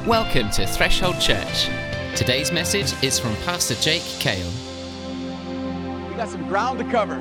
Welcome to Threshold Church. Today's message is from Pastor Jake Kale. We got some ground to cover.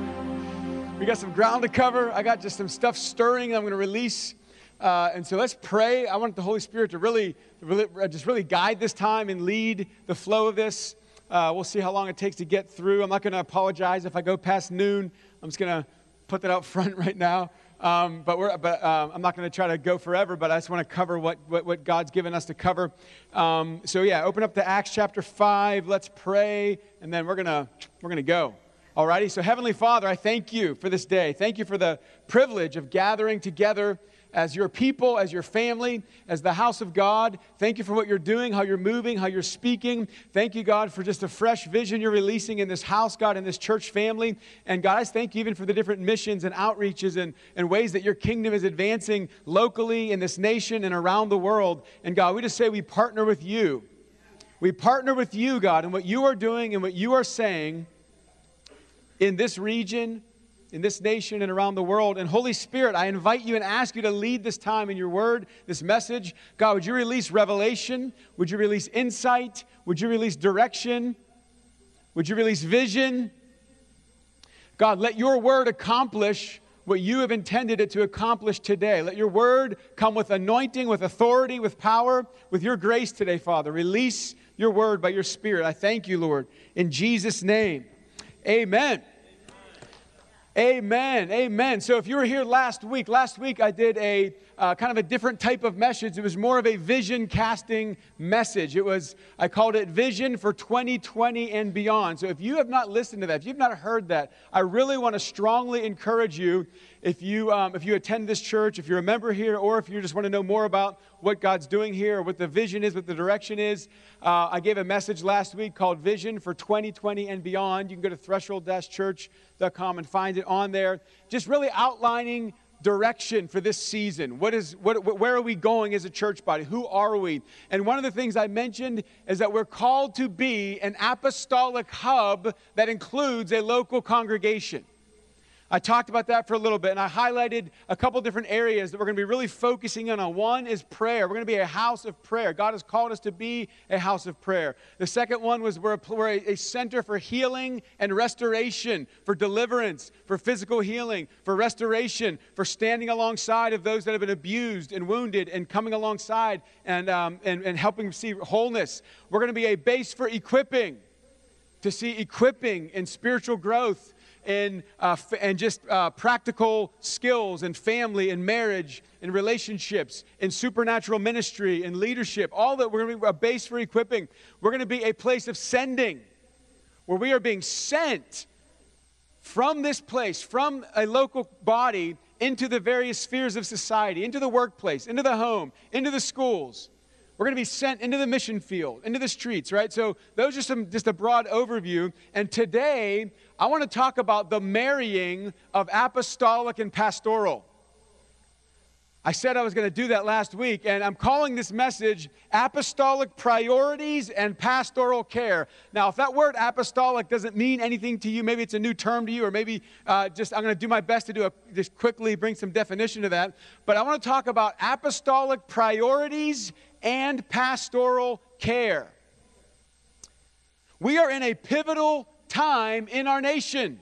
I got just some stuff stirring I'm going to release. And so let's pray. I want the Holy Spirit to really guide this time and lead the flow of this. We'll see how long it takes to get through. I'm not going to apologize if I go past noon. I'm just going to put that out front right now. But I'm not going to try to go forever, but I just want to cover what God's given us to cover. Open up to Acts chapter 5. Let's pray, and then we're gonna go. Alrighty. So Heavenly Father, I thank you for this day. Thank you for the privilege of gathering together as your people, as your family, as the house of God. Thank you for what you're doing, how you're moving, how you're speaking. Thank you, God, for just a fresh vision you're releasing in this house, God, in this church family. And God, I just thank you even for the different missions and outreaches and ways that your kingdom is advancing locally in this nation and around the world. And God, we just say we partner with you. We partner with you, God, in what you are doing and what you are saying in this region, in this nation and around the world. And Holy Spirit, I invite you and ask you to lead this time in your word, this message. God, would you release revelation? Would you release insight? Would you release direction? Would you release vision? God, let your word accomplish what you have intended it to accomplish today. Let your word come with anointing, with authority, with power, with your grace today, Father. Release your word by your Spirit. I thank you, Lord, in Jesus' name. Amen. Amen. Amen. So if you were here last week I did a kind of a different type of message. It was more of a vision casting message. I called it Vision for 2020 and Beyond. So if you have not listened to that, if you've not heard that, I really want to strongly encourage you, if you attend this church, if you're a member here, or if you just want to know more about what God's doing here, or what the vision is, what the direction is, I gave a message last week called Vision for 2020 and Beyond. You can go to threshold-church.com and find it on there. Just really outlining direction for this season. Where are we going as a church body? Who are we? And one of the things I mentioned is that we're called to be an apostolic hub that includes a local congregation. I talked about that for a little bit, and I highlighted a couple different areas that we're going to be really focusing in on. One is prayer. We're going to be a house of prayer. God has called us to be a house of prayer. The second one was we're a center for healing and restoration, for deliverance, for physical healing, for restoration, for standing alongside of those that have been abused and wounded and coming alongside and helping see wholeness. We're going to be a base for equipping, to see equipping and spiritual growth and just practical skills and family and marriage and relationships and supernatural ministry and leadership. All that, we're going to be a base for equipping. We're going to be a place of sending, where we are being sent from this place, from a local body, into the various spheres of society, into the workplace, into the home, into the schools. We're going to be sent into the mission field, into the streets, right? So those are just a broad overview. And today, I want to talk about the marrying of apostolic and pastoral. I said I was going to do that last week, and I'm calling this message Apostolic Priorities and Pastoral Care. Now, if that word apostolic doesn't mean anything to you, maybe it's a new term to you, or maybe I'm going to do my best to just quickly bring some definition to that. But I want to talk about apostolic priorities and pastoral care. We are in a pivotal time in our nation.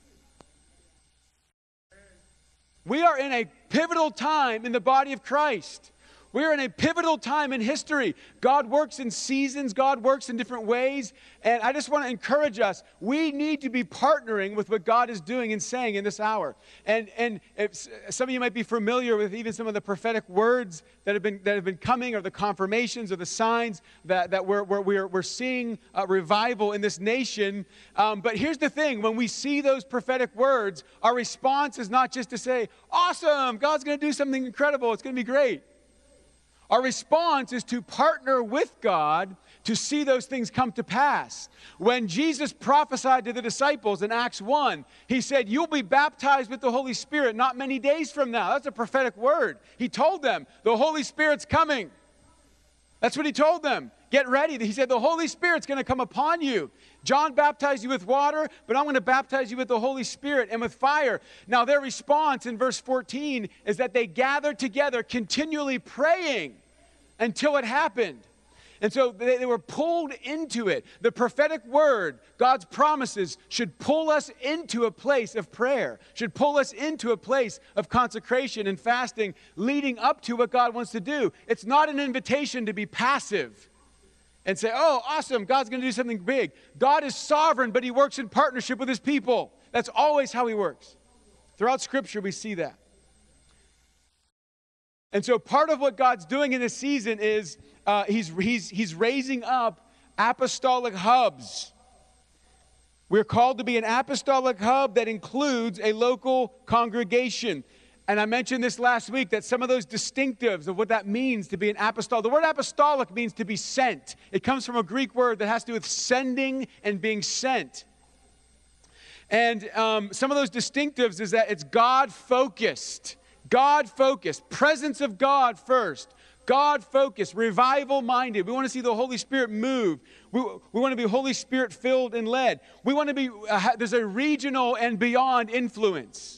We are in a pivotal time in the body of Christ. We are in a pivotal time in history. God works in seasons. God works in different ways. And I just want to encourage us. We need to be partnering with what God is doing and saying in this hour. And some of you might be familiar with even some of the prophetic words that have been coming, or the confirmations or the signs that we're seeing a revival in this nation. But here's the thing. When we see those prophetic words, our response is not just to say, awesome, God's going to do something incredible. It's going to be great. Our response is to partner with God to see those things come to pass. When Jesus prophesied to the disciples in Acts 1, he said, you'll be baptized with the Holy Spirit not many days from now. That's a prophetic word. He told them, the Holy Spirit's coming. That's what he told them. Get ready. He said, the Holy Spirit's going to come upon you. John baptized you with water, but I'm going to baptize you with the Holy Spirit and with fire. Now, their response in verse 14 is that they gathered together continually praying until it happened. And so they were pulled into it. The prophetic word, God's promises, should pull us into a place of prayer, should pull us into a place of consecration and fasting leading up to what God wants to do. It's not an invitation to be passive and say, oh, awesome, God's going to do something big. God is sovereign, but he works in partnership with his people. That's always how he works. Throughout Scripture, we see that. And so part of what God's doing in this season is he's raising up apostolic hubs. We're called to be an apostolic hub that includes a local congregation. And I mentioned this last week, that some of those distinctives of what that means to be an apostolic. The word apostolic means to be sent. It comes from a Greek word that has to do with sending and being sent. And some of those distinctives is that it's God-focused. God-focused, presence of God first, God-focused, revival-minded. We want to see the Holy Spirit move. We want to be Holy Spirit-filled and led. We want to be, there's a regional and beyond influence.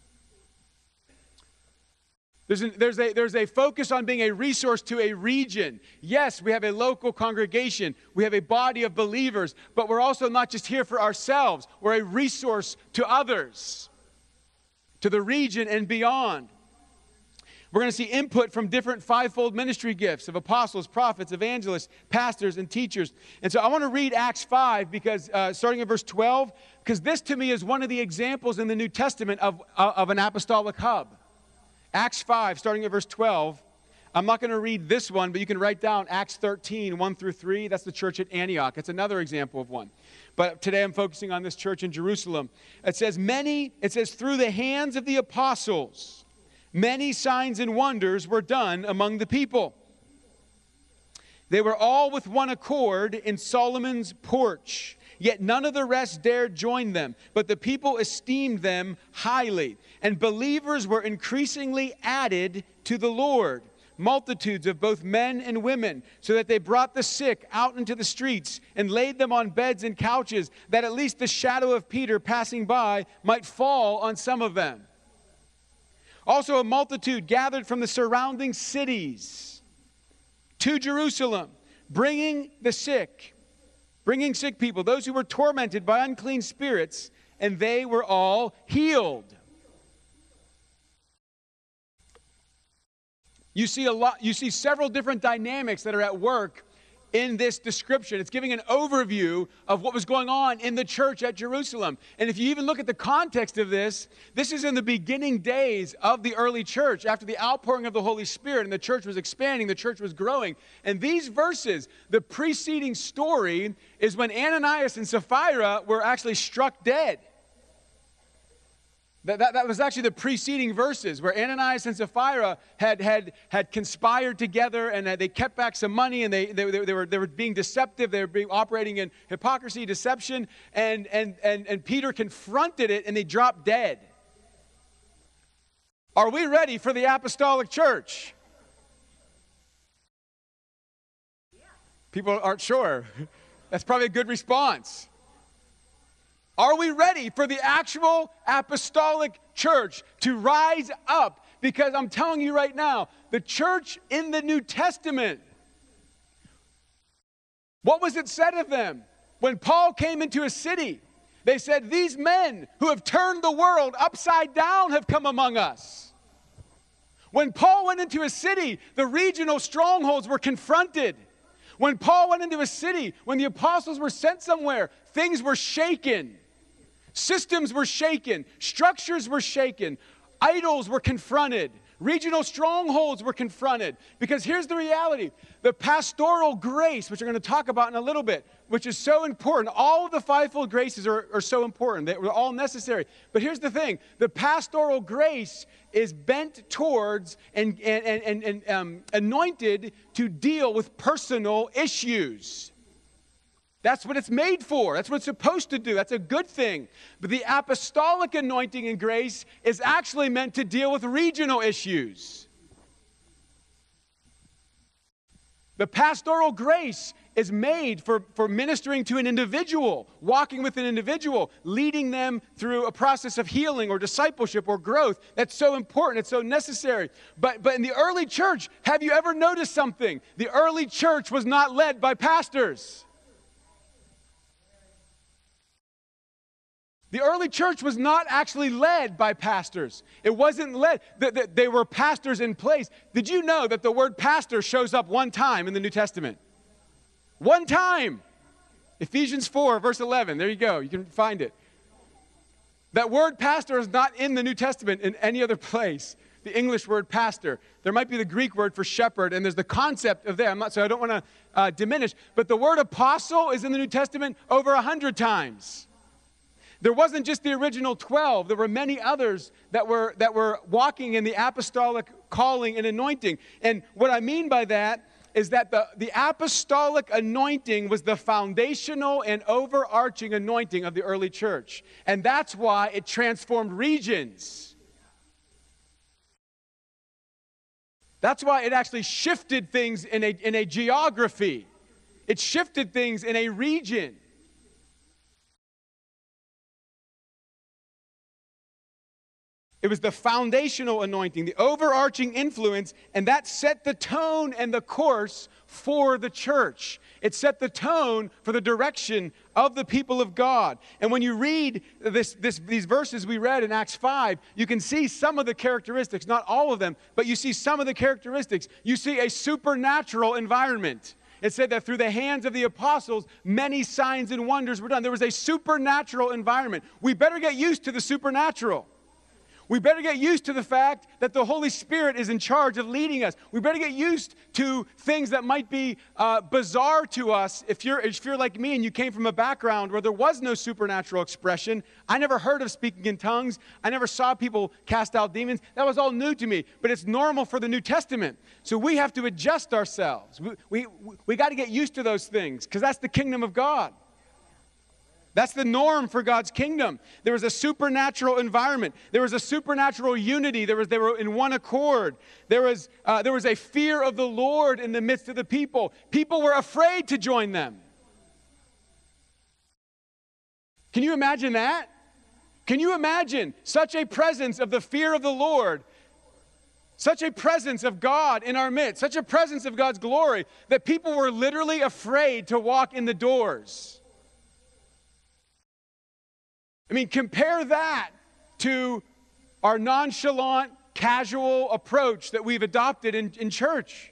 There's a focus on being a resource to a region. Yes, we have a local congregation. We have a body of believers, but we're also not just here for ourselves. We're a resource to others, to the region and beyond. We're going to see input from different fivefold ministry gifts of apostles, prophets, evangelists, pastors, and teachers. And so I want to read Acts 5, because starting at verse 12, because this to me is one of the examples in the New Testament of an apostolic hub. Acts 5, starting at verse 12. I'm not going to read this one, but you can write down Acts 13, 1 through 3. That's the church at Antioch. It's another example of one. But today I'm focusing on this church in Jerusalem. It says, through the hands of the apostles, many signs and wonders were done among the people. They were all with one accord in Solomon's porch. Yet none of the rest dared join them, but the people esteemed them highly. And believers were increasingly added to the Lord, multitudes of both men and women, so that they brought the sick out into the streets and laid them on beds and couches, that at least the shadow of Peter passing by might fall on some of them. Also a multitude gathered from the surrounding cities to Jerusalem, bringing sick people, those who were tormented by unclean spirits, and they were all healed. You see several different dynamics that are at work in this description. It's giving an overview of what was going on in the church at Jerusalem. And if you even look at the context of this is in the beginning days of the early church, after the outpouring of the Holy Spirit, and the church was expanding, the church was growing. And these verses, the preceding story, is when Ananias and Sapphira were actually struck dead. That was actually the preceding verses, where Ananias and Sapphira had conspired together, and they kept back some money, and they were being deceptive. They were operating in hypocrisy, deception, and Peter confronted it, and they dropped dead. Are we ready for the apostolic church? People aren't sure. That's probably a good response. Are we ready for the actual apostolic church to rise up? Because I'm telling you right now, the church in the New Testament, what was it said of them? When Paul came into a city, they said, these men who have turned the world upside down have come among us. When Paul went into a city, the regional strongholds were confronted. When Paul went into a city, when the apostles were sent somewhere, things were shaken. Systems were shaken. Structures were shaken. Idols were confronted. Regional strongholds were confronted. Because here's the reality. The pastoral grace, which we're going to talk about in a little bit, which is so important. All of the fivefold graces are so important. They're all necessary. But here's the thing. The pastoral grace is bent towards and anointed to deal with personal issues. That's what it's made for. That's what it's supposed to do. That's a good thing. But the apostolic anointing and grace is actually meant to deal with regional issues. The pastoral grace is made for ministering to an individual, walking with an individual, leading them through a process of healing or discipleship or growth. That's so important. It's so necessary. But in the early church, have you ever noticed something? The early church was not led by pastors. The early church was not actually led by pastors. It wasn't led. They were pastors in place. Did you know that the word pastor shows up one time in the New Testament? One time. Ephesians 4, verse 11. There you go. You can find it. That word pastor is not in the New Testament in any other place. The English word pastor. There might be the Greek word for shepherd, and there's the concept of that. So I don't want to diminish. But the word apostle is in the New Testament over 100 times. There wasn't just the original 12. There were many others that were walking in the apostolic calling and anointing. And what I mean by that is that the apostolic anointing was the foundational and overarching anointing of the early church. And that's why it transformed regions. That's why it actually shifted things in a geography. It shifted things in a region. It was the foundational anointing, the overarching influence, and that set the tone and the course for the church. It set the tone for the direction of the people of God. And when you read these verses we read in Acts 5, you can see some of the characteristics, not all of them, but you see some of the characteristics. You see a supernatural environment. It said that through the hands of the apostles, many signs and wonders were done. There was a supernatural environment. We better get used to the supernatural. We better get used to the fact that the Holy Spirit is in charge of leading us. We better get used to things that might be bizarre to us. If you're like me and you came from a background where there was no supernatural expression, I never heard of speaking in tongues. I never saw people cast out demons. That was all new to me. But it's normal for the New Testament. So we have to adjust ourselves. We got to get used to those things because that's the kingdom of God. That's the norm for God's kingdom. There was a supernatural environment. There was a supernatural unity. They were in one accord. There was a fear of the Lord in the midst of the people. People were afraid to join them. Can you imagine that? Can you imagine such a presence of the fear of the Lord, such a presence of God in our midst, such a presence of God's glory that people were literally afraid to walk in the doors? I mean, compare that to our nonchalant, casual approach that we've adopted in church.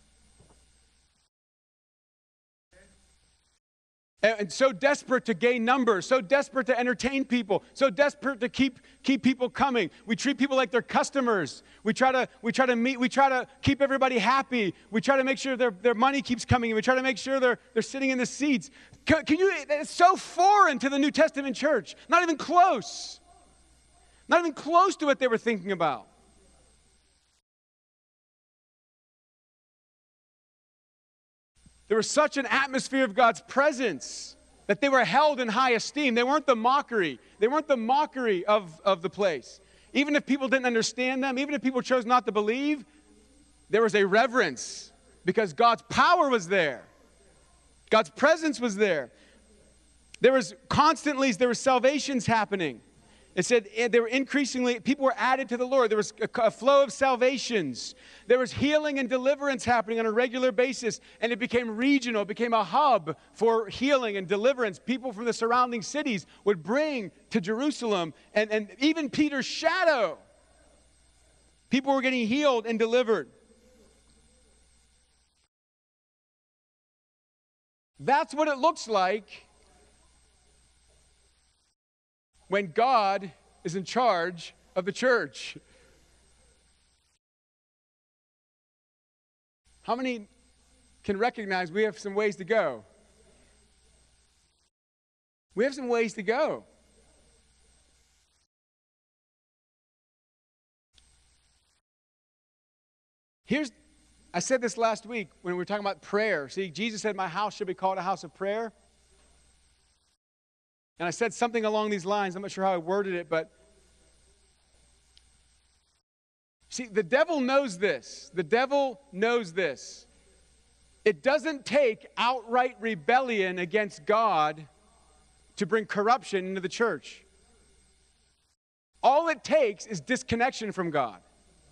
And so desperate to gain numbers, so desperate to entertain people, so desperate to keep people coming. We treat people like they're customers. We try to keep everybody happy. We try to make sure their money keeps coming, and we try to make sure they're sitting in the seats. It's so foreign to the New Testament church. Not even close. Not even close to what they were thinking about. There was such an atmosphere of God's presence that they were held in high esteem. They weren't the mockery. They weren't the mockery of the place. Even if people didn't understand them, even if people chose not to believe, there was a reverence because God's power was there. God's presence was there. There were salvations happening. It said they were increasingly, people were added to the Lord. There was a flow of salvations. There was healing and deliverance happening on a regular basis, and it became regional. It became a hub for healing and deliverance. People from the surrounding cities would bring to Jerusalem, and even Peter's shadow. People were getting healed and delivered. That's what it looks like when God is in charge of the church. How many can recognize we have some ways to go? We have some ways to go. I said this last week when we were talking about prayer. See, Jesus said, "My house should be called a house of prayer." And I said something along these lines. I'm not sure how I worded it, but see, the devil knows this. The devil knows this. It doesn't take outright rebellion against God to bring corruption into the church. All it takes is disconnection from God.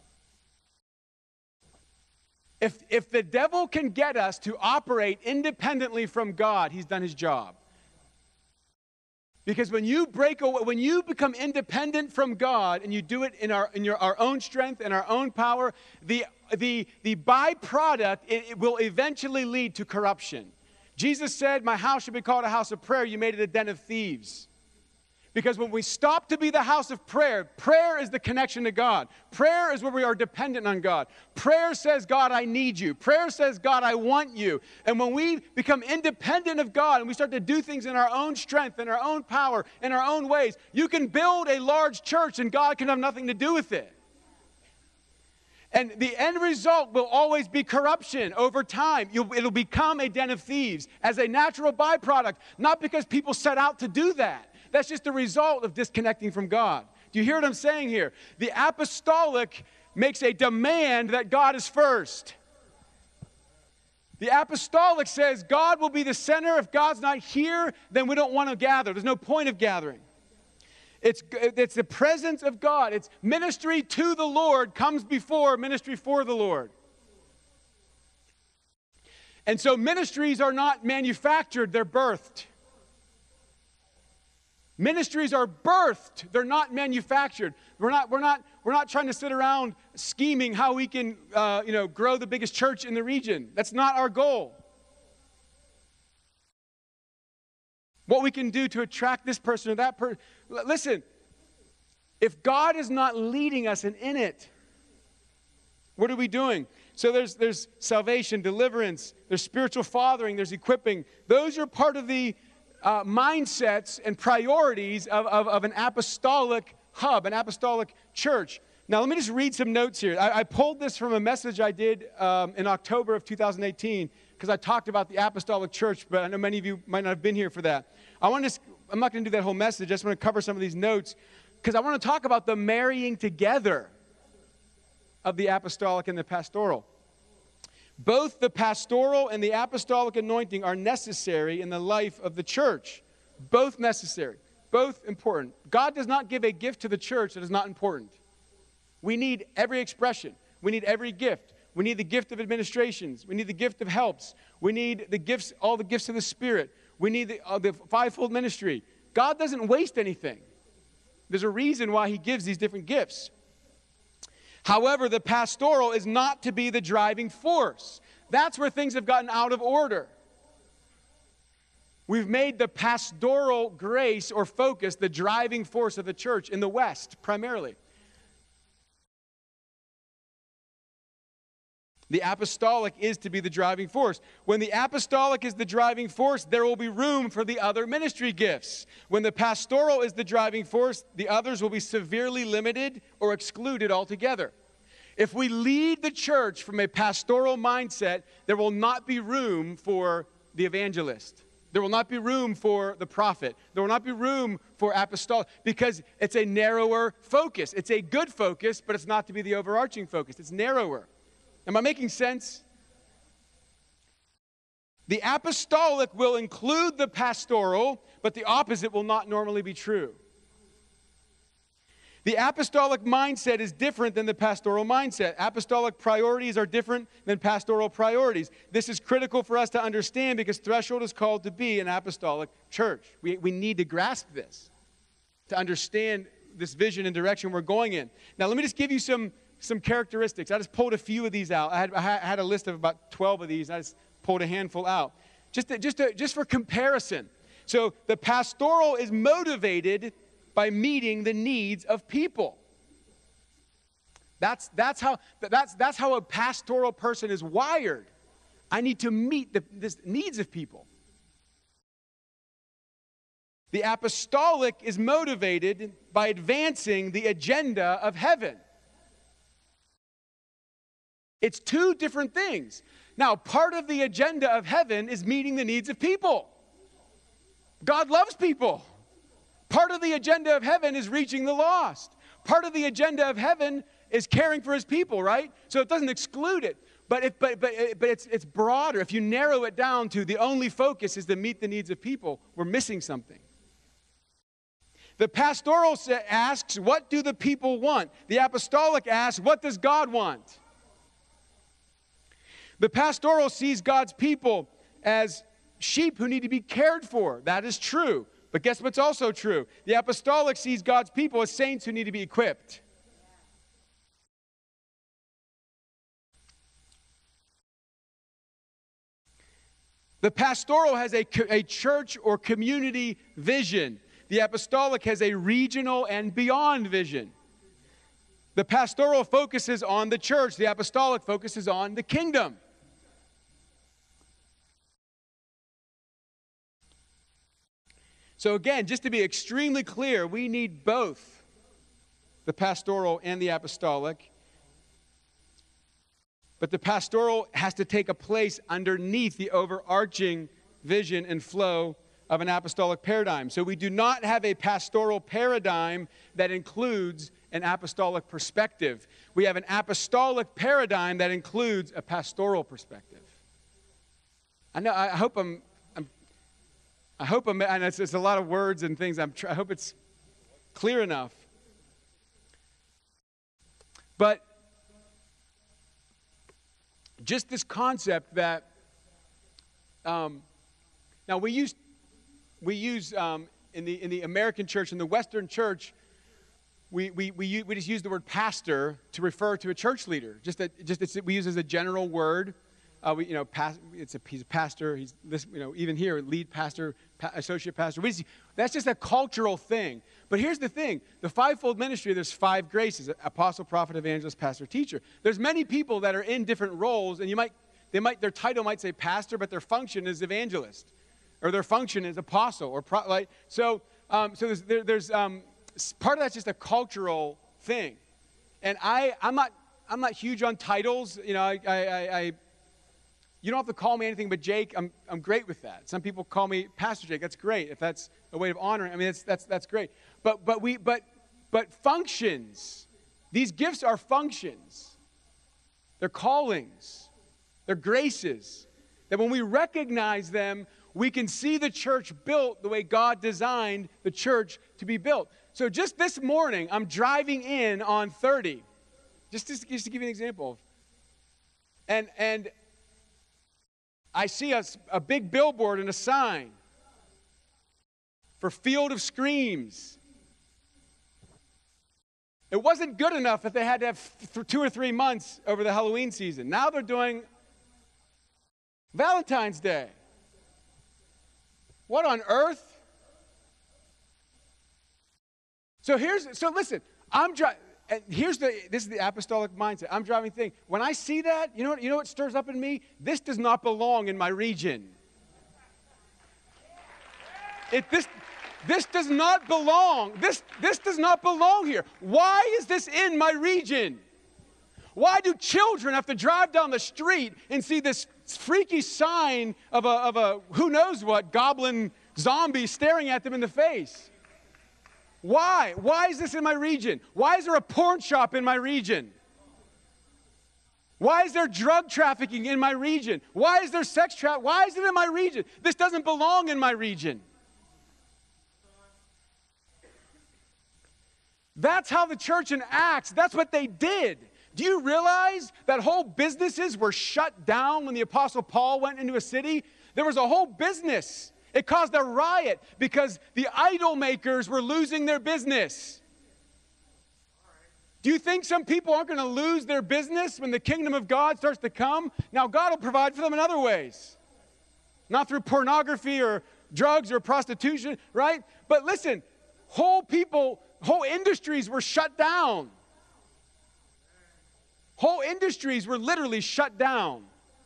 If the devil can get us to operate independently from God, he's done his job. Because when you break away, when you become independent from God and you do it in our own strength and our own power, the byproduct, it will eventually lead to corruption. Jesus said, "My house should be called a house of prayer. You made it a den of thieves." Because when we stop to be the house of prayer, prayer is the connection to God. Prayer is where we are dependent on God. Prayer says, "God, I need you." Prayer says, "God, I want you." And when we become independent of God and we start to do things in our own strength, in our own power, in our own ways, you can build a large church and God can have nothing to do with it. And the end result will always be corruption over time. It'll become a den of thieves as a natural byproduct, not because people set out to do that. That's just the result of disconnecting from God. Do you hear what I'm saying here? The apostolic makes a demand that God is first. The apostolic says God will be the center. If God's not here, then we don't want to gather. There's no point of gathering. It's the presence of God. It's ministry to the Lord comes before ministry for the Lord. And so ministries are not manufactured, they're birthed. Ministries are birthed, they're not manufactured. We're not trying to sit around scheming how we can grow the biggest church in the region. That's not our goal. What we can do to attract this person or that person. Listen, if God is not leading us and in it, what are we doing? So there's salvation, deliverance, there's spiritual fathering, there's equipping. Those are part of the mindsets and priorities of an apostolic hub, an apostolic church. Now, let me just read some notes here. I pulled this from a message I did in October of 2018 because I talked about the apostolic church, but I know many of you might not have been here for that. I'm not going to do that whole message. I just want to cover some of these notes because I want to talk about the marrying together of the apostolic and the pastoral. Both the pastoral and the apostolic anointing are necessary in the life of the church. Both necessary, both important. God does not give a gift to the church that is not important. We need every expression. We need every gift. We need the gift of administrations. We need the gift of helps. We need the gifts, all the gifts of the Spirit. We need the fivefold ministry. God doesn't waste anything. There's a reason why he gives these different gifts. However, the pastoral is not to be the driving force. That's where things have gotten out of order. We've made the pastoral grace or focus the driving force of the church in the West, primarily. The apostolic is to be the driving force. When the apostolic is the driving force, there will be room for the other ministry gifts. When the pastoral is the driving force, the others will be severely limited or excluded altogether. If we lead the church from a pastoral mindset, there will not be room for the evangelist. There will not be room for the prophet. There will not be room for apostolic because it's a narrower focus. It's a good focus, but it's not to be the overarching focus. It's narrower. Am I making sense? The apostolic will include the pastoral, but the opposite will not normally be true. The apostolic mindset is different than the pastoral mindset. Apostolic priorities are different than pastoral priorities. This is critical for us to understand because Threshold is called to be an apostolic church. We need to grasp this to understand this vision and direction we're going in. Now, let me just give you some characteristics. I just pulled a few of these out. I had a list of about 12 of these. I just pulled a handful out. Just for comparison. So the pastoral is motivated by meeting the needs of people. That's how a pastoral person is wired. I need to meet the needs of people. The apostolic is motivated by advancing the agenda of heaven. It's two different things. Now, part of the agenda of heaven is meeting the needs of people. God loves people. Part of the agenda of heaven is reaching the lost. Part of the agenda of heaven is caring for his people, right? So it doesn't exclude it. But it's broader. If you narrow it down to the only focus is to meet the needs of people, we're missing something. The pastoral asks, what do the people want? The apostolic asks, what does God want? The pastoral sees God's people as sheep who need to be cared for. That is true. But guess what's also true? The apostolic sees God's people as saints who need to be equipped. The pastoral has a church or community vision. The apostolic has a regional and beyond vision. The pastoral focuses on the church. The apostolic focuses on the kingdom. So again, just to be extremely clear, we need both the pastoral and the apostolic. But the pastoral has to take a place underneath the overarching vision and flow of an apostolic paradigm. So we do not have a pastoral paradigm that includes an apostolic perspective. We have an apostolic paradigm that includes a pastoral perspective. I know. I hope I'm. And it's a lot of words and things. I hope it's clear enough. But just this concept that now we use in the American church, in the Western church, we just use the word pastor to refer to a church leader. We use it as a general word. He's a pastor. He's this, even here, lead pastor, associate pastor. That's just a cultural thing. But here's the thing: the fivefold ministry. There's 5 graces: apostle, prophet, evangelist, pastor, teacher. There's many people that are in different roles, and their title might say pastor, but their function is evangelist, or their function is apostle, or so. There's part of that's just a cultural thing, and I'm not huge on titles. You don't have to call me anything but Jake. I'm great with that. Some people call me Pastor Jake. That's great. If that's a way of honoring, that's great. But functions. These gifts are functions. They're callings. They're graces. That when we recognize them, we can see the church built the way God designed the church to be built. So just this morning, I'm driving in on 30. Just to give you an example. And I see a big billboard and a sign for Field of Screams. It wasn't good enough that they had to have 2 or 3 months over the Halloween season. Now they're doing Valentine's Day. What on earth? So listen, this is the apostolic mindset. I'm driving thing. When I see that, you know what stirs up in me? This does not belong in my region. This does not belong. This does not belong here. Why is this in my region? Why do children have to drive down the street and see this freaky sign of a who knows what goblin zombie staring at them in the face? Why? Why is this in my region? Why is there a porn shop in my region? Why is there drug trafficking in my region? Why is there sex trafficking? Why is it in my region? This doesn't belong in my region. That's how the church in Acts, that's what they did. Do you realize that whole businesses were shut down when the Apostle Paul went into a city? There was a whole business. It caused a riot because the idol makers were losing their business. Do you think some people aren't going to lose their business when the kingdom of God starts to come? Now, God will provide for them in other ways. Not through pornography or drugs or prostitution, right? But listen, whole industries were shut down. Whole industries were literally shut down.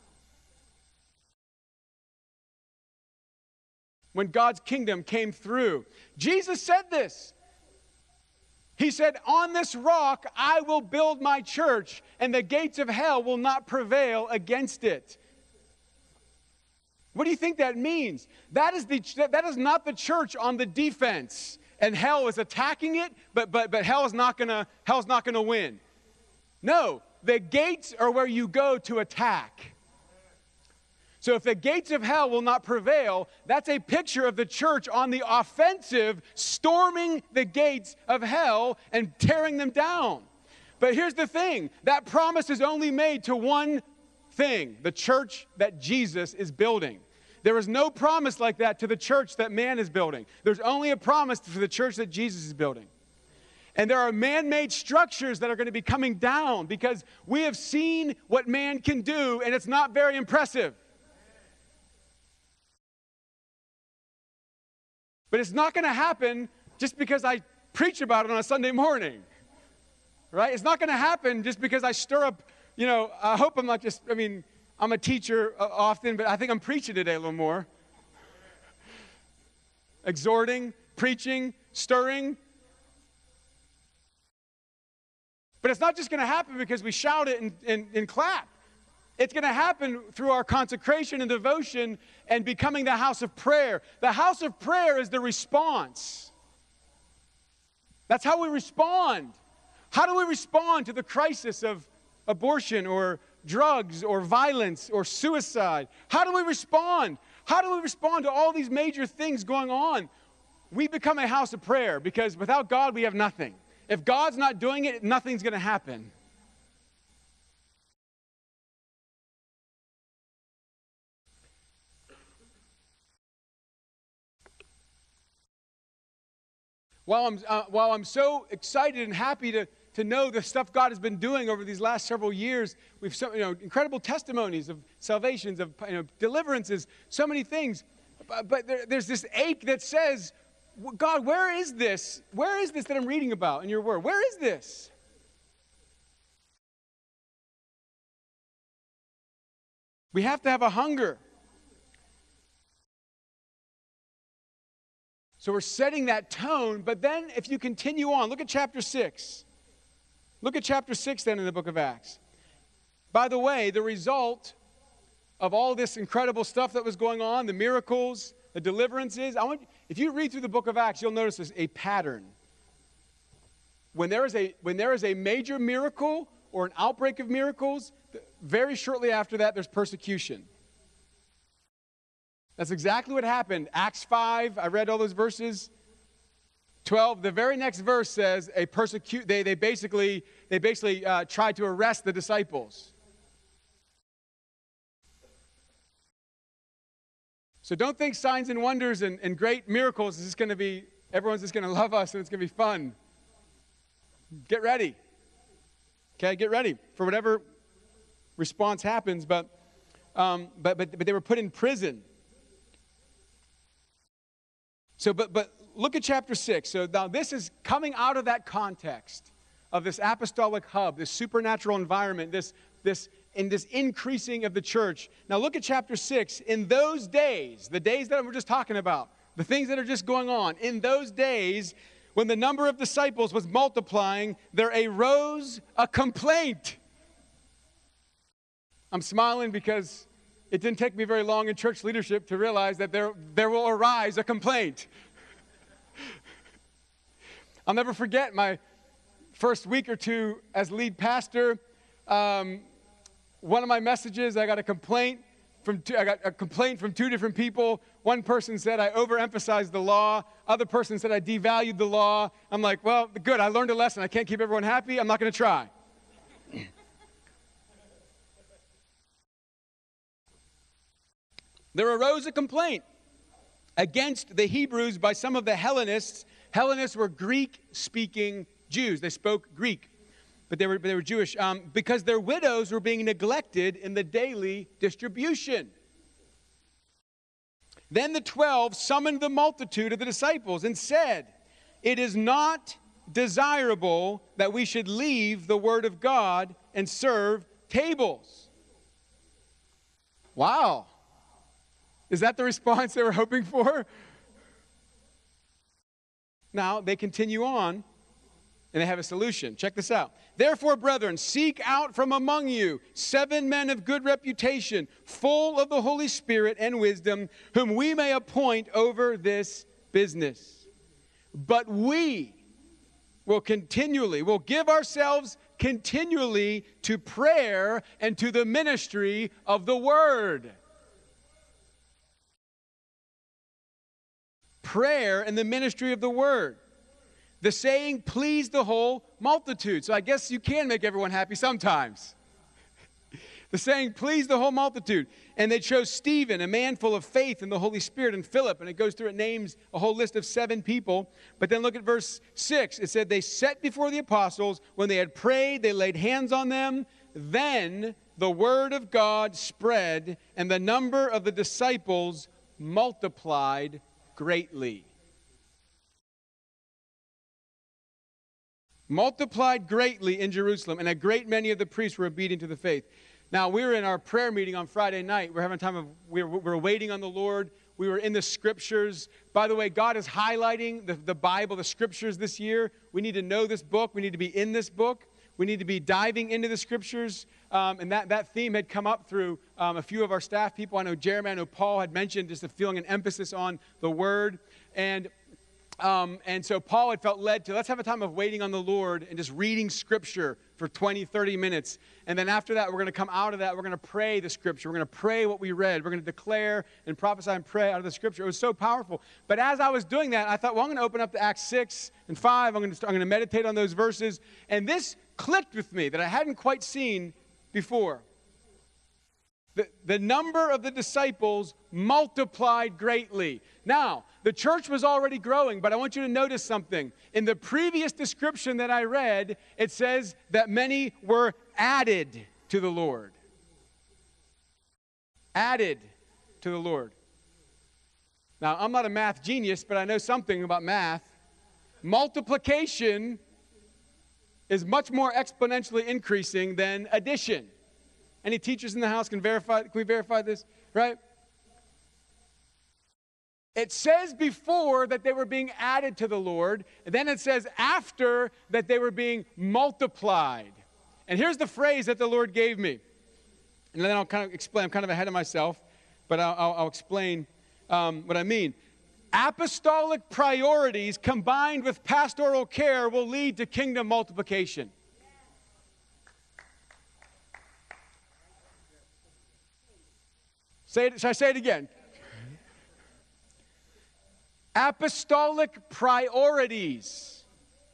When God's kingdom came through. Jesus said this. He said, on this rock I will build my church, and the gates of hell will not prevail against it. What do you think that means? That is not the church on the defense, and hell is attacking it, but hell is not gonna win. No, the gates are where you go to attack. So if the gates of hell will not prevail, that's a picture of the church on the offensive, storming the gates of hell and tearing them down. But here's the thing, that promise is only made to one thing, the church that Jesus is building. There is no promise like that to the church that man is building. There's only a promise for the church that Jesus is building. And there are man-made structures that are going to be coming down because we have seen what man can do, and it's not very impressive. But it's not going to happen just because I preach about it on a Sunday morning, right? It's not going to happen just because I stir up, I hope I'm not just, I'm a teacher often, but I think I'm preaching today a little more. Exhorting, preaching, stirring. But it's not just going to happen because we shout it and clap. It's going to happen through our consecration and devotion and becoming the house of prayer. The house of prayer is the response. That's how we respond. How do we respond to the crisis of abortion or drugs or violence or suicide? How do we respond? How do we respond to all these major things going on? We become a house of prayer because without God, we have nothing. If God's not doing it, nothing's going to happen. While I'm so excited and happy to know the stuff God has been doing over these last several years, we've incredible testimonies of salvations, of deliverances, so many things. But there's this ache that says, God, where is this? Where is this that I'm reading about in your word? Where is this? We have to have a hunger. So we're setting that tone, but then if you continue on, look at chapter 6. Look at chapter 6 then in the book of Acts. By the way, the result of all this incredible stuff that was going on, the miracles, the deliverances, if you read through the book of Acts, you'll notice a pattern. When there is a major miracle or an outbreak of miracles, very shortly after that, there's persecution. That's exactly what happened. Acts 5, I read all those verses. 12, the very next verse says they basically tried to arrest the disciples. So don't think signs and wonders and great miracles is just going to be, everyone's just going to love us and it's going to be fun. Get ready. Okay, get ready for whatever response happens, but they were put in prison. So, but look at chapter 6. So now this is coming out of that context of this apostolic hub, this supernatural environment, this increasing of the church. Now look at chapter 6. In those days, the days that we're just talking about, the things that are just going on, in those days, when the number of disciples was multiplying, there arose a complaint. I'm smiling because it didn't take me very long in church leadership to realize that there will arise a complaint. I'll never forget my first week or two as lead pastor. One of my messages, I got a complaint from two different people. One person said I overemphasized the law. Other person said I devalued the law. I'm like, well, good, I learned a lesson. I can't keep everyone happy. I'm not going to try. There arose a complaint against the Hebrews by some of the Hellenists. Hellenists were Greek-speaking Jews. They spoke Greek, but they were Jewish because their widows were being neglected in the daily distribution. Then the 12 summoned the multitude of the disciples and said, "It is not desirable that we should leave the word of God and serve tables." Wow. Is that the response they were hoping for? Now, they continue on, and they have a solution. Check this out. "Therefore, brethren, seek out from among you 7 men of good reputation, full of the Holy Spirit and wisdom, whom we may appoint over this business. But we will give ourselves continually to prayer and to the ministry of the word. Prayer and the ministry of the word. The saying pleased the whole multitude. So I guess you can make everyone happy sometimes. The saying pleased the whole multitude. And they chose Stephen, a man full of faith in the Holy Spirit, and Philip. And it goes through, it names a whole list of 7 people. But then look at verse 6. It said, they set before the apostles. When they had prayed, they laid hands on them. Then the word of God spread, and the number of the disciples multiplied greatly. Multiplied greatly in Jerusalem, and a great many of the priests were obedient to the faith. Now, we were in our prayer meeting on Friday night. We're having time of, we're waiting on the Lord. We were in the scriptures. By the way, God is highlighting the Bible, the scriptures this year. We need to know this book. We need to be in this book. We need to be diving into the scriptures. And that theme had come up through a few of our staff people. I know Jeremy, I know Paul had mentioned just a feeling an emphasis on the word. And so Paul had felt led to, let's have a time of waiting on the Lord and just reading scripture for 20, 30 minutes. And then after that, we're going to come out of that. We're going to pray the scripture. We're going to pray what we read. We're going to declare and prophesy and pray out of the scripture. It was so powerful. But as I was doing that, I thought, well, I'm going to open up to Acts 6 and 5. I'm going to meditate on those verses. And this clicked with me that I hadn't quite seen before. The number of the disciples multiplied greatly. Now, the church was already growing, but I want you to notice something. In the previous description that I read, it says that many were added to the Lord. Added to the Lord. Now, I'm not a math genius, but I know something about math. Multiplication is much more exponentially increasing than addition. Any teachers in the house can we verify this, right? It says before that they were being added to the Lord, and then it says after that they were being multiplied. And here's the phrase that the Lord gave me. And then I'll kind of explain. I'm kind of ahead of myself, but I'll explain what I mean. Apostolic priorities combined with pastoral care will lead to kingdom multiplication. Should I say it again? Apostolic priorities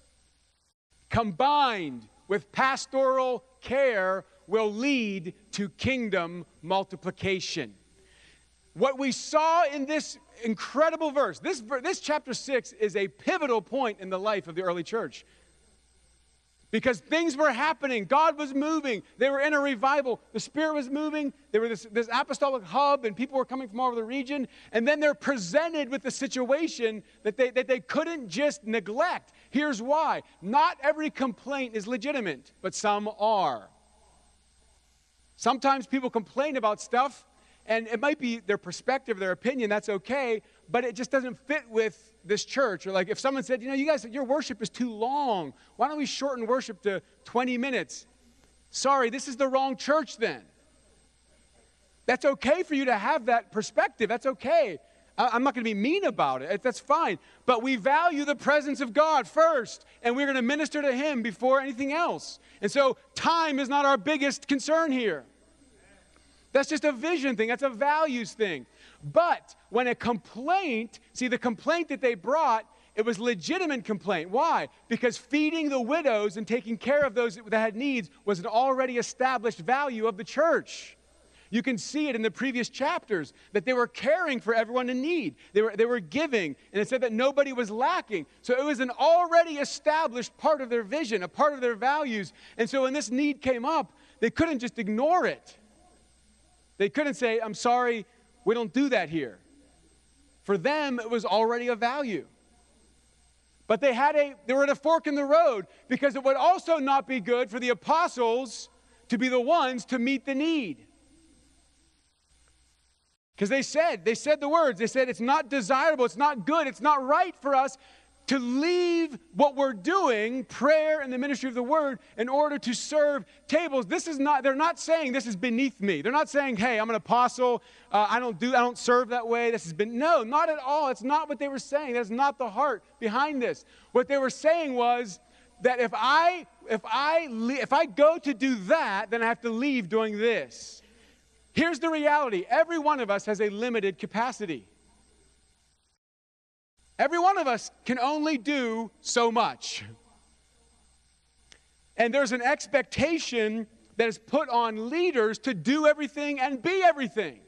combined with pastoral care will lead to kingdom multiplication. What we saw in this incredible verse, this chapter 6 is a pivotal point in the life of the early church. Because things were happening. God was moving. They were in a revival. The Spirit was moving. There were this apostolic hub, and people were coming from all over the region. And then they're presented with a situation that they couldn't just neglect. Here's why. Not every complaint is legitimate, but some are. Sometimes people complain about stuff, and it might be their perspective, their opinion, that's okay, but it just doesn't fit with this church. Or like if someone said, you guys, your worship is too long. Why don't we shorten worship to 20 minutes? Sorry, this is the wrong church then. That's okay for you to have that perspective. That's okay. I'm not going to be mean about it. That's fine. But we value the presence of God first, and we're going to minister to Him before anything else. And so time is not our biggest concern here. That's just a vision thing. That's a values thing. But when a complaint, see the complaint that they brought, it was legitimate complaint. Why? Because feeding the widows and taking care of those that had needs was an already established value of the church. You can see it in the previous chapters that they were caring for everyone in need. They were giving, and it said that nobody was lacking. So it was an already established part of their vision, a part of their values. And so when this need came up, they couldn't just ignore it. They couldn't say, I'm sorry, we don't do that here. For them, it was already a value. But they were at a fork in the road because it would also not be good for the apostles to be the ones to meet the need. Because they said the words, they said it's not desirable, it's not good, it's not right for us to leave what we're doing, prayer and the ministry of the word, in order to serve tables. They're not saying this is beneath me. They're not saying, hey, I'm an apostle, I don't serve that way. No, not at all. It's not what they were saying. That's not the heart behind this. What they were saying was, that if I go to do that, then I have to leave doing this. Here's the reality. Every one of us has a limited capacity. Every one of us can only do so much. And there's an expectation that is put on leaders to do everything and be everything.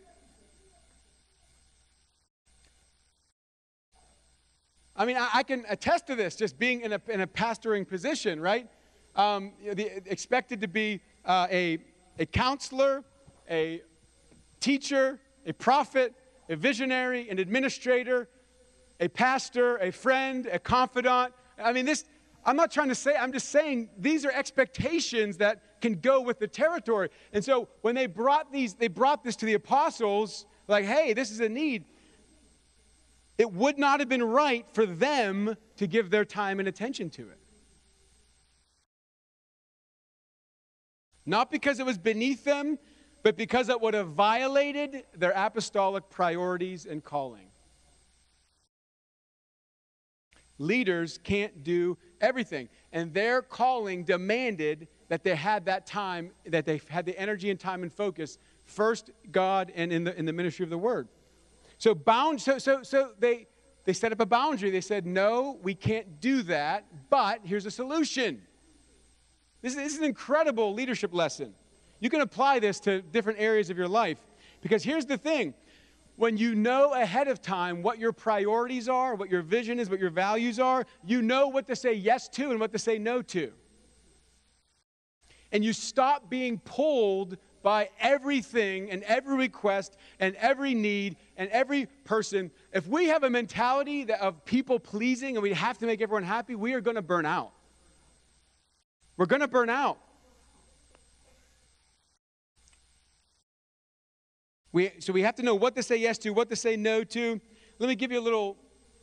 I mean, I can attest to this, just being in a pastoring position, right? Expected to be a counselor, a teacher, a prophet, a visionary, an administrator, a pastor, a friend, a confidant. I mean, I'm not trying to say, I'm just saying these are expectations that can go with the territory. And so when they brought this to the apostles, like, hey, this is a need. It would not have been right for them to give their time and attention to it. Not because it was beneath them, but because it would have violated their apostolic priorities and calling. Leaders can't do everything. And their calling demanded that they had that time, that they had the energy and time and focus, first God and in the ministry of the word. So they set up a boundary. They said, no, we can't do that, but here's a solution. This is an incredible leadership lesson. You can apply this to different areas of your life, because here's the thing. When you know ahead of time what your priorities are, what your vision is, what your values are, you know what to say yes to and what to say no to. And you stop being pulled by everything and every request and every need and every person. If we have a mentality of people pleasing and we have to make everyone happy, we are going to burn out. We're going to burn out. So we have to know what to say yes to, what to say no to. Let me give you a little,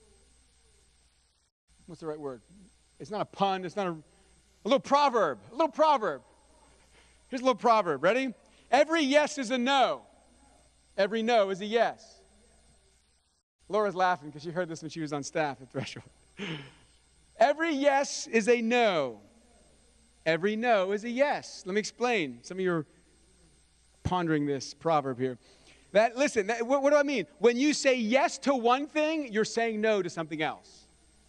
what's the right word? It's not a pun, it's not a little proverb. A little proverb. Here's a little proverb. Ready? Every yes is a no. Every no is a yes. Laura's laughing because she heard this when she was on staff at Threshold. Every yes is a no. Every no is a yes. Let me explain. Some of you are pondering this proverb here. What do I mean? When you say yes to one thing, you're saying no to something else.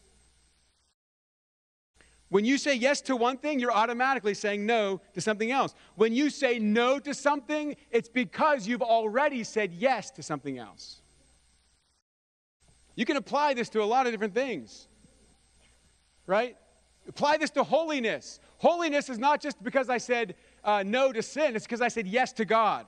When you say yes to one thing, you're automatically saying no to something else. When you say no to something, it's because you've already said yes to something else. You can apply this to a lot of different things, right? Apply this to holiness. Holiness is not just because I said no to sin. It's because I said yes to God.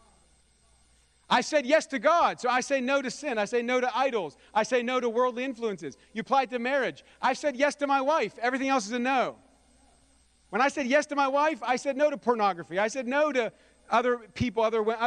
I said yes to God, so I say no to sin. I say no to idols. I say no to worldly influences. You apply it to marriage. I said yes to my wife. Everything else is a no. When I said yes to my wife, I said no to pornography. I said no to other people,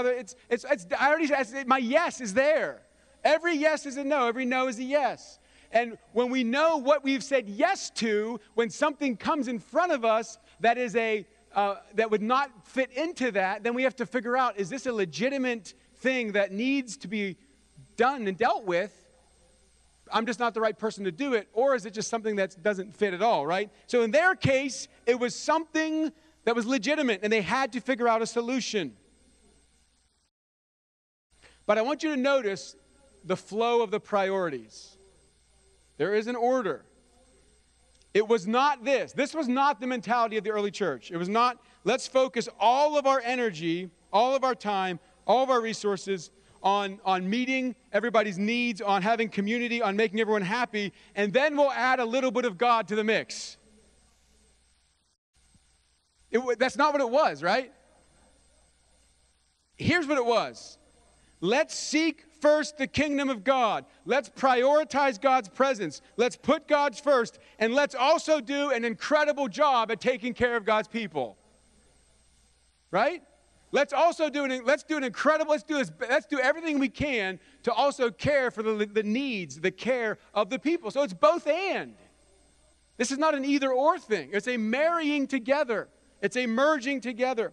my yes is there. Every yes is a no. Every no is a yes. And when we know what we've said yes to, when something comes in front of us that is that would not fit into that, then we have to figure out, is this a legitimate thing that needs to be done and dealt with? I'm just not the right person to do it, or is it just something that doesn't fit at all, right? So in their case, it was something that was legitimate, and they had to figure out a solution. But I want you to notice the flow of the priorities. There is an order. It was not this. This was not the mentality of the early church. It was not, let's focus all of our energy, all of our time, all of our resources on meeting everybody's needs, on having community, on making everyone happy, and then we'll add a little bit of God to the mix. That's not what it was, right? Here's what it was. Let's seek first the kingdom of God. Let's prioritize God's presence. Let's put God first, and let's also do an incredible job at taking care of God's people. Right? Let's do everything we can to also care for the needs, the care of the people. So it's both and. This is not an either or thing. It's a marrying together. It's a merging together.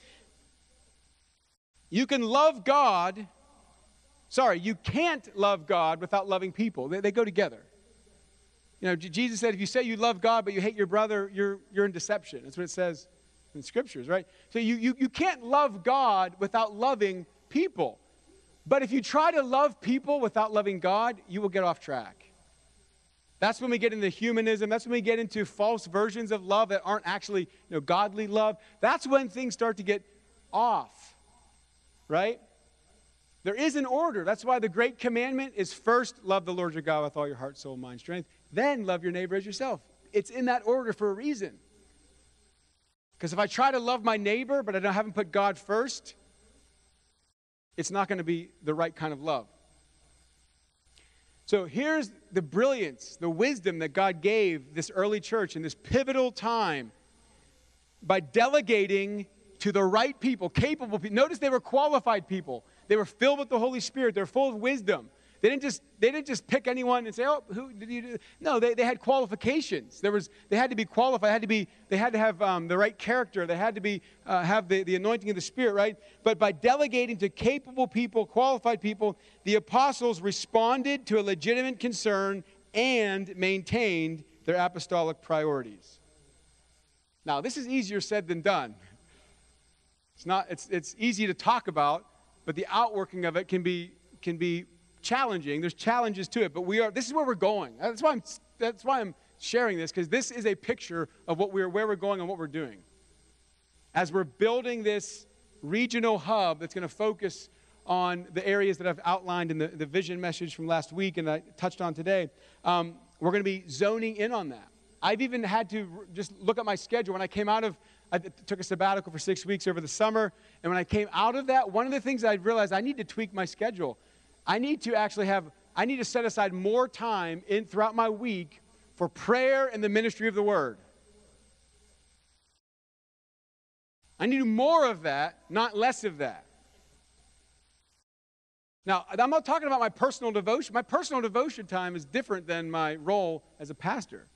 You can't love God without loving people. They go together. You know, Jesus said, if you say you love God but you hate your brother, you're in deception. That's what it says in Scriptures, right? So you can't love God without loving people. But if you try to love people without loving God, you will get off track. That's when we get into humanism. That's when we get into false versions of love that aren't actually, godly love. That's when things start to get off, right? There is an order. That's why the great commandment is first love the Lord your God with all your heart, soul, mind, strength. Then love your neighbor as yourself. It's in that order for a reason. Because if I try to love my neighbor, but I haven't put God first, it's not going to be the right kind of love. So here's the brilliance, the wisdom that God gave this early church in this pivotal time by delegating to the right people, capable people. Notice they were qualified people. They were filled with the Holy Spirit. They're full of wisdom. They didn't just pick anyone and say, oh, who did you do? No, they had qualifications. They had to be qualified. They had to have the right character. They had to have the anointing of the Spirit, right? But by delegating to capable people, qualified people, the apostles responded to a legitimate concern and maintained their apostolic priorities. Now, this is easier said than done. It's easy to talk about, but the outworking of it can be challenging. There's challenges to it, but this is where we're going. That's why I'm sharing this, because this is a picture of where we're going and what we're doing. As we're building this regional hub that's going to focus on the areas that I've outlined in the vision message from last week and I touched on today, we're going to be zoning in on that. I've even had to just look at my schedule. When I took a sabbatical for 6 weeks over the summer, and when I came out of that, one of the things I realized, I need to tweak my schedule. I need to set aside more time throughout my week for prayer and the ministry of the Word. I need more of that, not less of that. Now, I'm not talking about my personal devotion. My personal devotion time is different than my role as a pastor.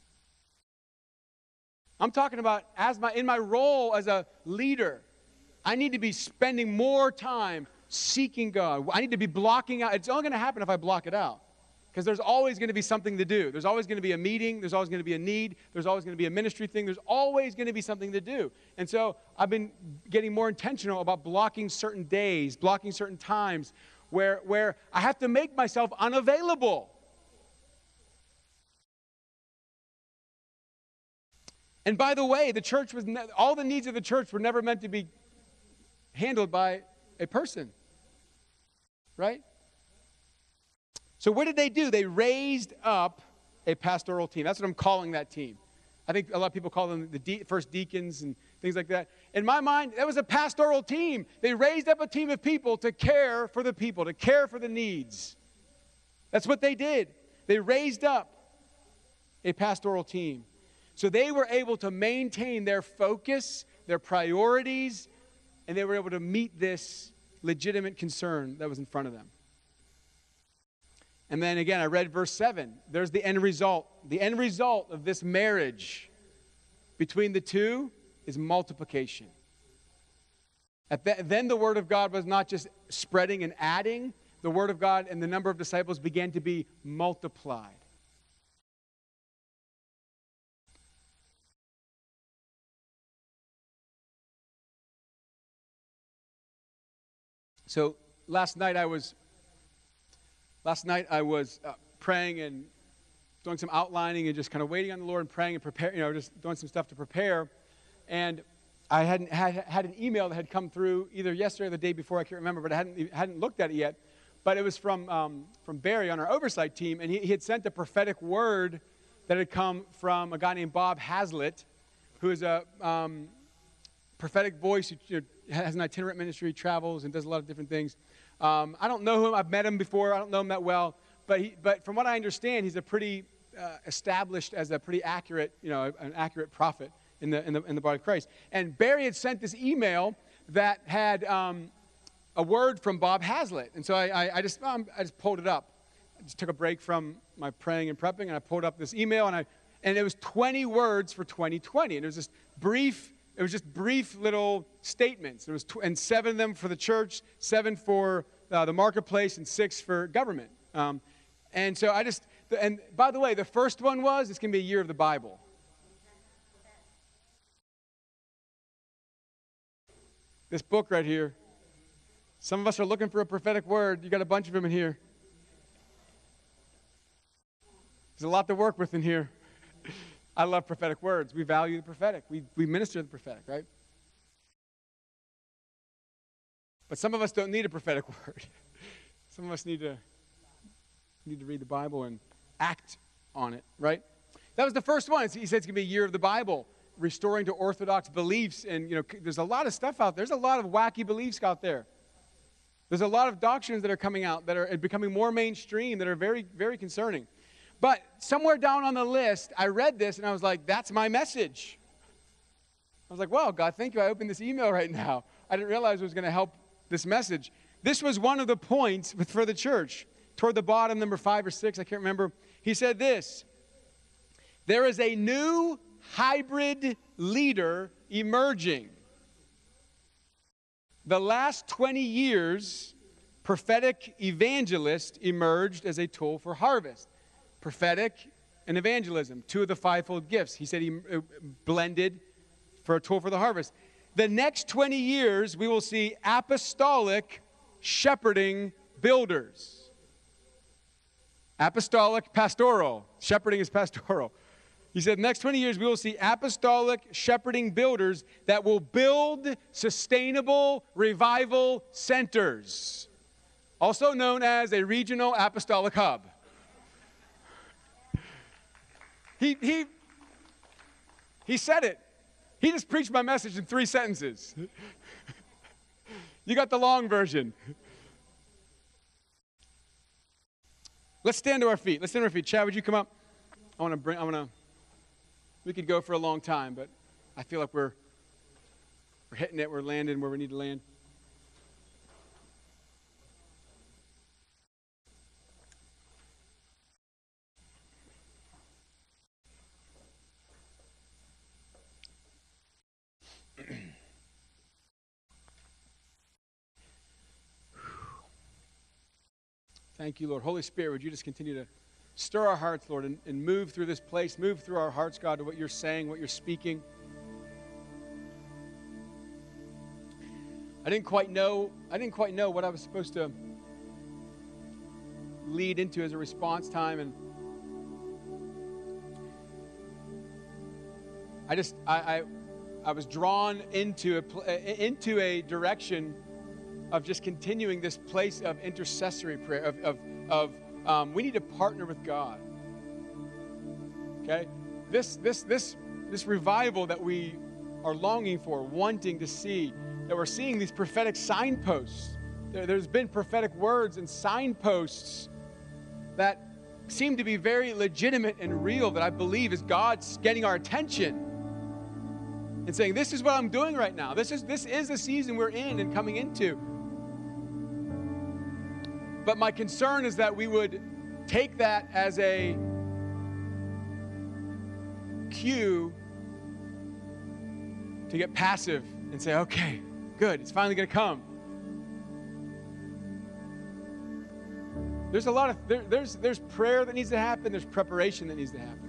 I'm talking about in my role as a leader, I need to be spending more time seeking God. I need to be blocking out. It's only going to happen if I block it out. Because there's always going to be something to do. There's always going to be a meeting. There's always going to be a need. There's always going to be a ministry thing. There's always going to be something to do. And so I've been getting more intentional about blocking certain days, blocking certain times where I have to make myself unavailable. And by the way, all the needs of the church were never meant to be handled by a person, right? So what did they do? They raised up a pastoral team. That's what I'm calling that team. I think a lot of people call them the first deacons and things like that. In my mind, that was a pastoral team. They raised up a team of people to care for the people, to care for the needs. That's what they did. They raised up a pastoral team. So they were able to maintain their focus, their priorities, and they were able to meet this legitimate concern that was in front of them. And then again, I read verse 7. There's the end result. The end result of this marriage between the two is multiplication. Then the word of God was not just spreading and adding. The word of God and the number of disciples began to be multiplied. So last night I was praying and doing some outlining and just kind of waiting on the Lord and praying and preparing, just doing some stuff to prepare. And I had an email that had come through either yesterday or the day before, I can't remember, but I hadn't looked at it yet. But it was from Barry on our oversight team, and he had sent a prophetic word that had come from a guy named Bob Hazlitt, who is a prophetic voice who has an itinerant ministry, travels, and does a lot of different things. I don't know him. I've met him before. I don't know him that well. But from what I understand, he's a pretty established as a pretty accurate, an accurate prophet in the body of Christ. And Barry had sent this email that had a word from Bob Hazlitt. And so I just pulled it up. I just took a break from my praying and prepping, and I pulled up this email, and it was 20 words for 2020. And it was just brief little statements. There was and 7 of them for the church, 7 for the marketplace, and 6 for government. And so And by the way, the first one was, it's going to be a year of the Bible. This book right here. Some of us are looking for a prophetic word. You got a bunch of them in here. There's a lot to work with in here. I love prophetic words. We value the prophetic. We minister the prophetic, right? But some of us don't need a prophetic word. Some of us need to read the Bible and act on it, right? That was the first one. He said it's going to be a year of the Bible, restoring to orthodox beliefs. And, there's a lot of stuff out there. There's a lot of wacky beliefs out there. There's a lot of doctrines that are coming out that are becoming more mainstream that are very, very concerning. But somewhere down on the list, I read this and I was like, that's my message. I was like, wow, God, thank you. I opened this email right now. I didn't realize it was going to help this message. This was one of the points for the church. Toward the bottom, number 5 or 6, I can't remember. He said this: there is a new hybrid leader emerging. The last 20 years, prophetic evangelist emerged as a tool for harvest. Prophetic and evangelism, 2 of the 5-fold gifts. He said he blended for a tool for the harvest. The next 20 years, we will see apostolic shepherding builders. Apostolic, pastoral. Shepherding is pastoral. He said, next 20 years, we will see apostolic shepherding builders that will build sustainable revival centers, also known as a regional apostolic hub. He said it. He just preached my message in 3 sentences. You got the long version. Let's stand to our feet. Chad, would you come up? We could go for a long time, but I feel like we're hitting it. We're landing where we need to land. Thank you, Lord. Holy Spirit, would you just continue to stir our hearts, Lord, and move through this place, move through our hearts, God, to what you're saying, what you're speaking. I didn't quite know what I was supposed to lead into as a response time, and I was drawn into a direction of just continuing this place of intercessory prayer, we need to partner with God. Okay? This revival that we are longing for, wanting to see, that we're seeing these prophetic signposts. There's been prophetic words and signposts that seem to be very legitimate and real, that I believe is God's getting our attention and saying, this is what I'm doing right now. This is the season we're in and coming into. But my concern is that we would take that as a cue to get passive and say, okay, good, it's finally going to come. There's a lot of, there's prayer that needs to happen, there's preparation that needs to happen.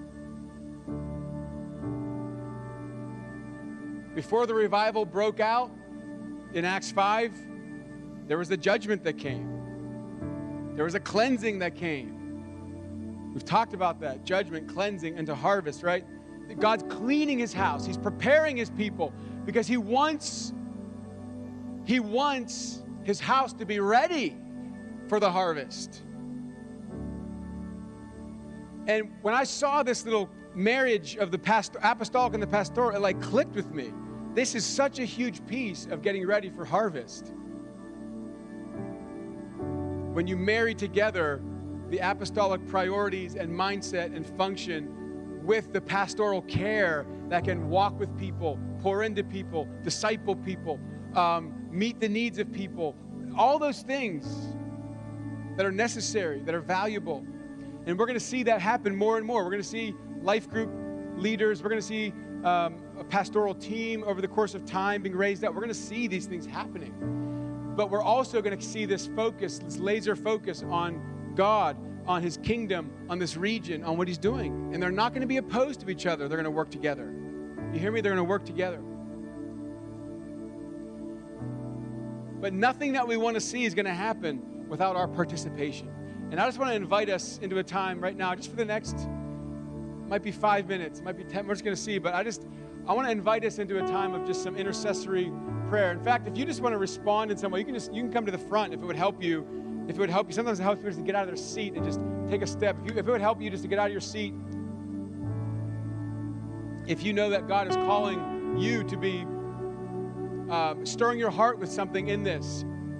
Before the revival broke out in Acts 5, there was the judgment that came. There was a cleansing that came. We've talked about that, judgment, cleansing, into harvest, right? God's cleaning his house. He's preparing his people because he wants his house to be ready for the harvest. And when I saw this little marriage of the apostolic and the pastoral, it like clicked with me. This is such a huge piece of getting ready for harvest. When you marry together the apostolic priorities and mindset and function with the pastoral care that can walk with people, pour into people, disciple people, meet the needs of people, all those things that are necessary, that are valuable. And we're going to see that happen more and more. We're going to see life group leaders. We're going to see a pastoral team over the course of time being raised up. We're going to see these things happening. But we're also going to see this focus, this laser focus on God on his kingdom, on this region, on what he's doing. And they're not going to be opposed to each other. They're going to work together. You hear me? They're going to work together. But nothing that we want to see is going to happen without our participation. And I just want to invite us into a time right now, just for the next, might be 5 minutes, might be 10, we're just going to see, but I want to invite us into a time of just some intercessory prayer. In fact, if you just want to respond in some way, you can come to the front if it would help you. Sometimes it helps people just to get out of their seat and just take a step. If it would help you just to get out of your seat, if you know that God is calling you to be stirring your heart with something in this,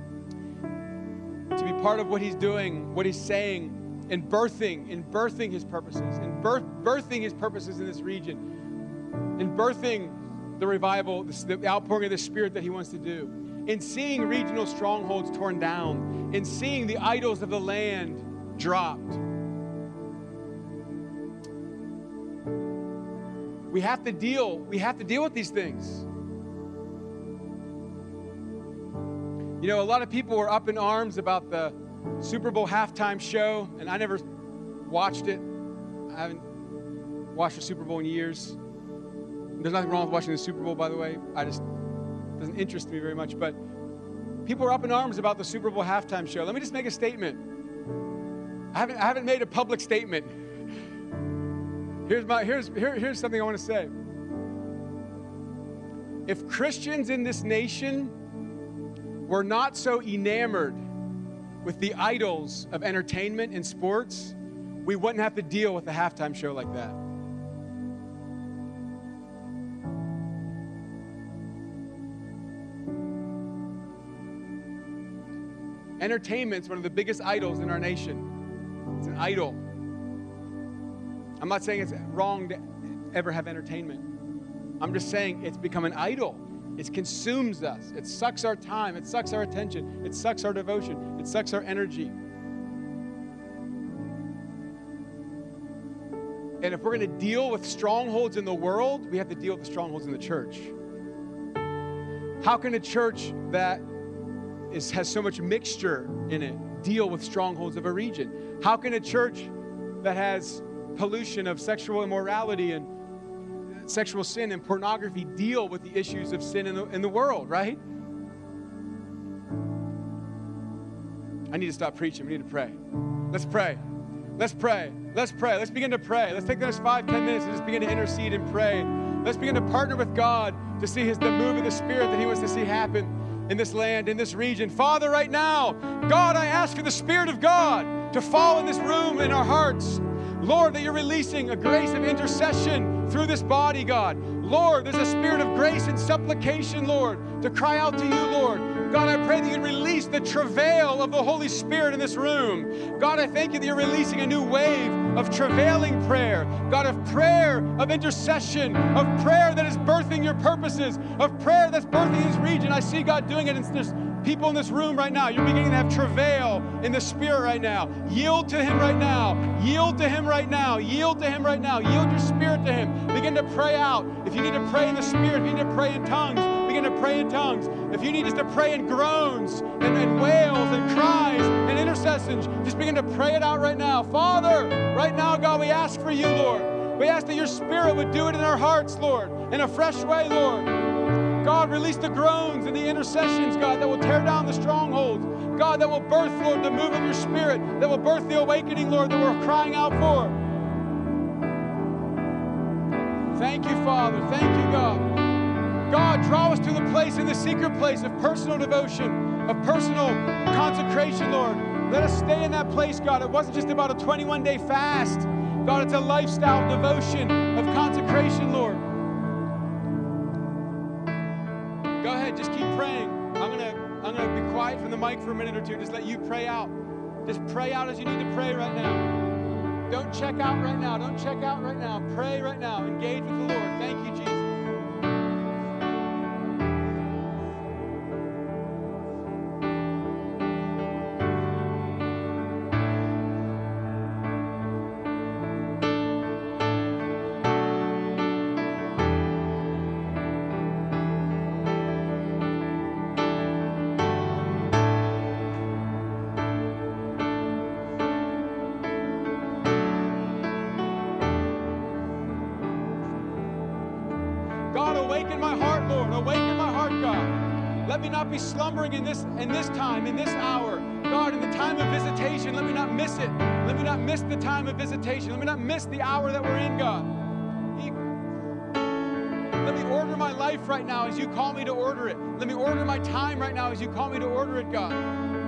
to be part of what he's doing, what he's saying, and birthing his purposes, and birthing his purposes in this region, and birthing the revival, the outpouring of the Spirit that he wants to do, in seeing regional strongholds torn down, in seeing the idols of the land dropped. We have to deal with these things. You know, a lot of people were up in arms about the Super Bowl halftime show, and I never watched it. I haven't watched the Super Bowl in years. There's nothing wrong with watching the Super Bowl, by the way. It doesn't interest me very much, but people are up in arms about the Super Bowl halftime show. Let me just make a statement. I haven't made a public statement. Here's something I want to say. If Christians in this nation were not so enamored with the idols of entertainment and sports, we wouldn't have to deal with a halftime show like that. Entertainment's one of the biggest idols in our nation. It's an idol. I'm not saying it's wrong to ever have entertainment. I'm just saying it's become an idol. It consumes us. It sucks our time. It sucks our attention. It sucks our devotion. It sucks our energy. And if we're going to deal with strongholds in the world, we have to deal with the strongholds in the church. How can a church that has so much mixture in it deal with strongholds of a region? How can a church that has pollution of sexual immorality and sexual sin and pornography deal with the issues of sin in the world, right? I need to stop preaching. We need to pray. Let's pray. Let's pray. Let's pray. Let's begin to pray. Let's take the next 5-10 minutes and just begin to intercede and pray. Let's begin to partner with God to see the move of the Spirit that he wants to see happen in this land, in this region. Father, right now, God, I ask for the Spirit of God to fall in this room, in our hearts. Lord, that you're releasing a grace of intercession through this body, God. Lord, there's a spirit of grace and supplication, Lord, to cry out to you, Lord. God, I pray that you'd release the travail of the Holy Spirit in this room. God, I thank you that you're releasing a new wave of travailing prayer. God, of prayer, of intercession, of prayer that is birthing your purposes, of prayer that's birthing this region. I see God doing it. And there's people in this room right now. You're beginning to have travail in the Spirit right now. Yield to him right now. Yield to him right now. Yield to him right now. Yield your spirit to him. Begin to pray out. If you need to pray in the Spirit, if you need to pray in tongues, begin to pray in tongues. If you need just to pray in groans and wails and cries and intercessions, just begin to pray it out right now. Father, right now, God, we ask for you, Lord. We ask that your Spirit would do it in our hearts, Lord, in a fresh way, Lord. God, release the groans and the intercessions, God, that will tear down the strongholds. God, that will birth, Lord, the move of your Spirit, that will birth the awakening, Lord, that we're crying out for. Thank you, Father. Thank you, God. God, draw us to the place, in the secret place of personal devotion, of personal consecration, Lord. Let us stay in that place, God. It wasn't just about a 21-day fast. God, it's a lifestyle devotion of consecration, Lord. Go ahead, just keep praying. I'm gonna be quiet from the mic for a minute or two. Just let you pray out. Just pray out as you need to pray right now. Don't check out right now. Don't check out right now. Pray right now. Engage with the Lord. Thank you, Jesus. Let me not be slumbering in this time, in this hour. God, in the time of visitation, let me not miss it. Let me not miss the time of visitation. Let me not miss the hour that we're in, God. Let me order my life right now as you call me to order it. Let me order my time right now as you call me to order it, God.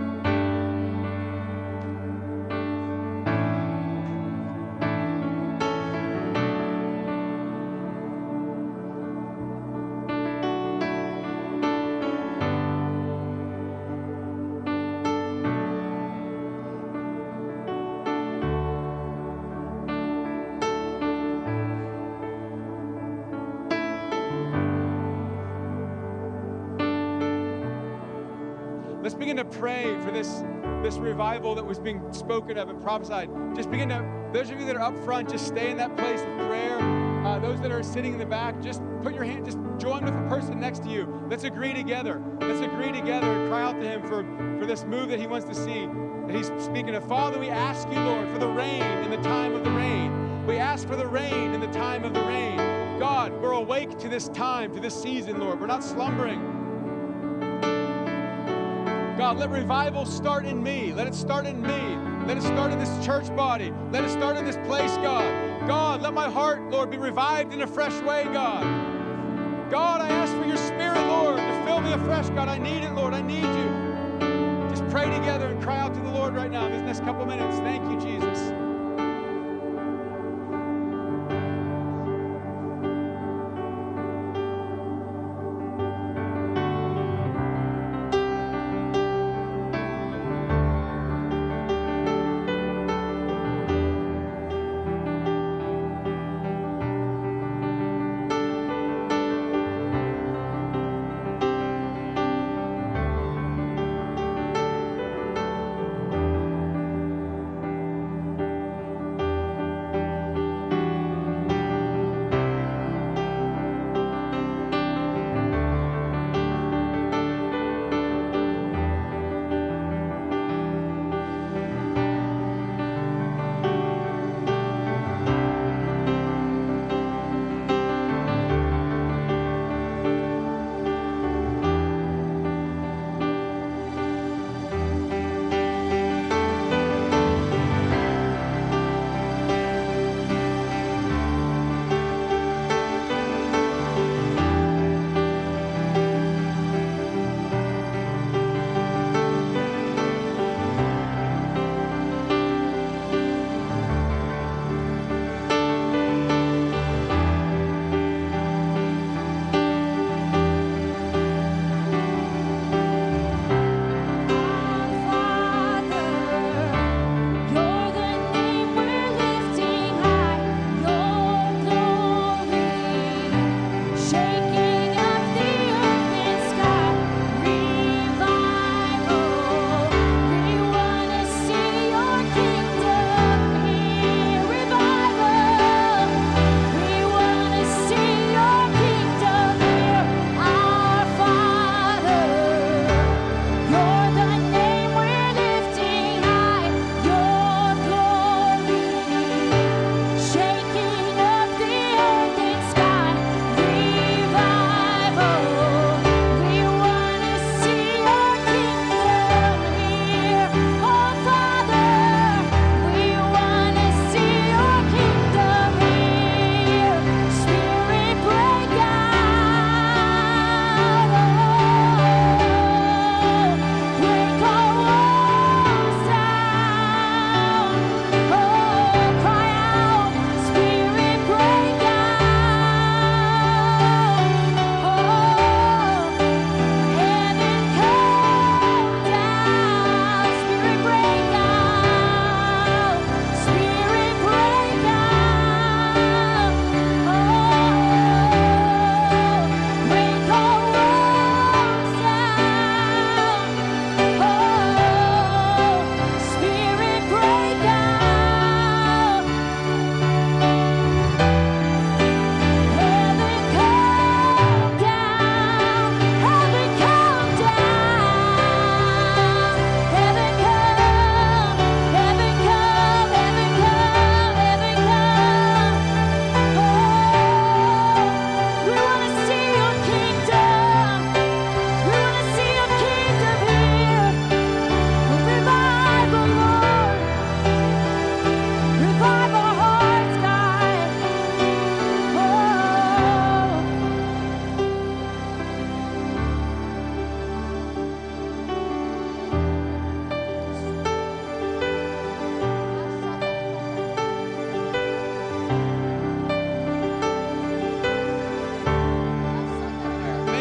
Let's begin to pray for this revival that was being spoken of and prophesied. Just begin to, those of you that are up front, just stay in that place of prayer. Those that are sitting in the back, just put your hand, just join with the person next to you. Let's agree together. Let's agree together and cry out to him for this move that he wants to see, that he's speaking of. Father, we ask you, Lord, for the rain in the time of the rain. We ask for the rain in the time of the rain. God, we're awake to this time, to this season, Lord. We're not slumbering. God, let revival start in me. Let it start in me. Let it start in this church body. Let it start in this place, God. God, let my heart, Lord, be revived in a fresh way, God. God, I ask for your spirit, Lord, to fill me afresh. God, I need it, Lord. I need you. Just pray together and cry out to the Lord right now in this next couple minutes. Thank you, Jesus.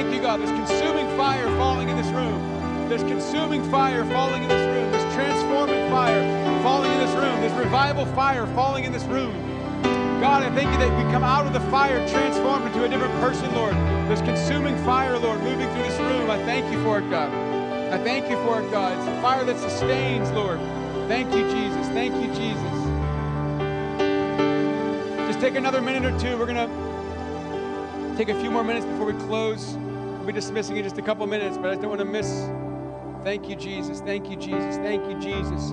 thank you, God. There's consuming fire falling in this room. There's consuming fire falling in this room. There's transforming fire falling in this room. There's revival fire falling in this room. God, I thank you that we come out of the fire transformed into a different person, Lord. There's consuming fire, Lord, moving through this room. I thank you for it, God. I thank you for it, God. It's a fire that sustains, Lord. Thank you, Jesus. Thank you, Jesus. Just take another minute or two. We're going to take a few more minutes before we close. We'll be dismissing in just a couple minutes, but I don't want to miss. Thank you, Jesus. Thank you, Jesus. Thank you, Jesus.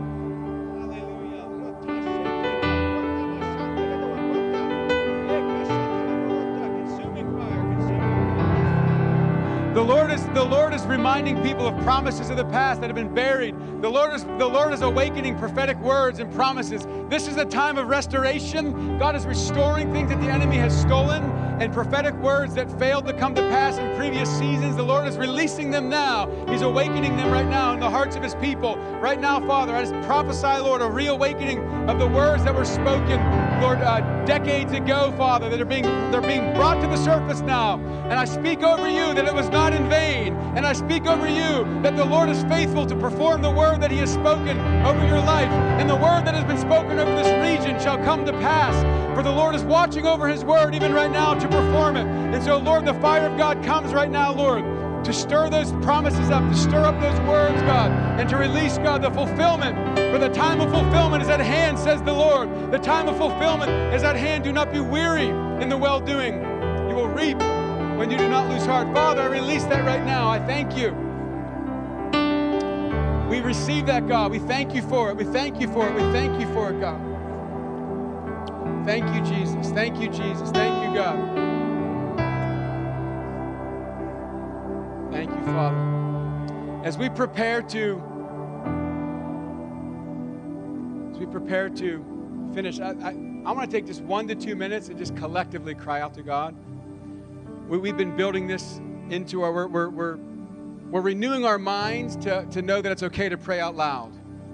The Lord is reminding people of promises of the past that have been buried. The Lord is awakening prophetic words and promises. This is a time of restoration. God is restoring things that the enemy has stolen, and prophetic words that failed to come to pass in previous seasons. The Lord is releasing them now. He's awakening them right now in the hearts of His people. Right now, Father, I just prophesy, Lord, a reawakening of the words that were spoken, Lord, decades ago, Father, they're being brought to the surface now. And I speak over you that it was not in vain. And I speak over you that the Lord is faithful to perform the word that He has spoken over your life. And the word that has been spoken over this region shall come to pass. For the Lord is watching over His word even right now to perform it. And so, Lord, the fire of God comes right now, Lord, to stir those promises up, to stir up those words, God, and to release, God, the fulfillment. For the time of fulfillment is at hand, says the Lord. The time of fulfillment is at hand. Do not be weary in the well-doing. You will reap when you do not lose heart. Father, I release that right now. I thank you. We receive that, God. We thank you for it. We thank you for it. We thank you for it, God. Thank you, Jesus. Thank you, Jesus. Thank you, God. Thank you, Father. As we prepare to finish, I want to take just 1 to 2 minutes and just collectively cry out to God. We've been building this into our, we're renewing our minds to know that it's okay to pray out loud.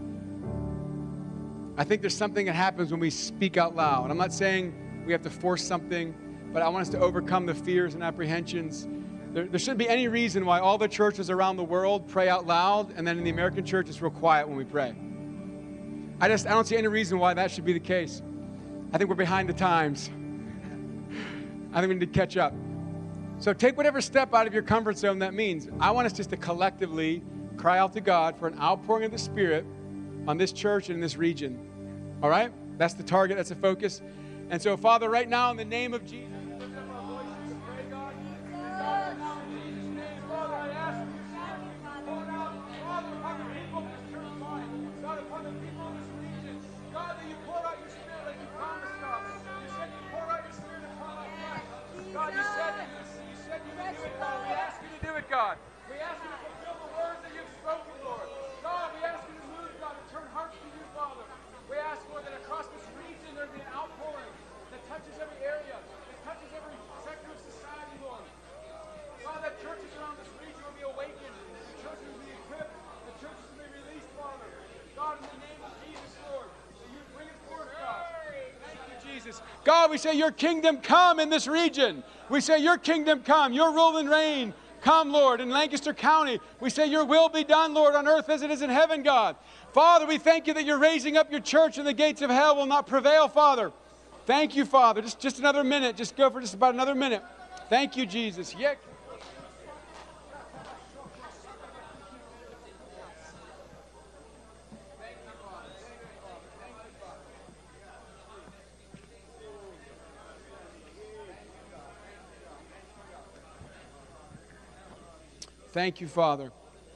I think there's something that happens when we speak out loud. I'm not saying we have to force something, but I want us to overcome the fears and apprehensions. There shouldn't be any reason why all the churches around the world pray out loud, and then in the American church it's real quiet when we pray. I don't see any reason why that should be the case. I think we're behind the times. I think we need to catch up. So take whatever step out of your comfort zone that means. I want us just to collectively cry out to God for an outpouring of the Spirit on this church and in this region. All right? That's the target. That's the focus. And so, Father, right now, in the name of Jesus, we lift up our voices to pray, God. God, right now, in Jesus' name, Father, I ask you to pour out, Father, upon the people of this church line. God, upon the people of this region. God, that you pour out your Spirit like you promised, God. You said you pour out your Spirit upon our flesh. God, you said that you would do it, God. We ask you to do it, God. We ask you to fulfill the words that you've spoken, Lord. God, we ask you to move, God, and turn hearts to you, Father. We ask, Lord, that across this region there be an outpouring that touches every area, that touches every sector of society, Lord. God, that churches around this region will be awakened, the churches will be equipped, the churches will be released, Father. God, in the name of Jesus, Lord, that you bring it forth, God. Thank you, Jesus. God, we say your kingdom come in this region. We say your kingdom come, your rule and reign. Come, Lord, in Lancaster County. We say your will be done, Lord, on earth as it is in heaven, God. Father, we thank you that you're raising up your church and the gates of hell will not prevail, Father. Thank you, Father. Just another minute. Just go for just about another minute. Thank you, Jesus. Yeah. Thank you, Father.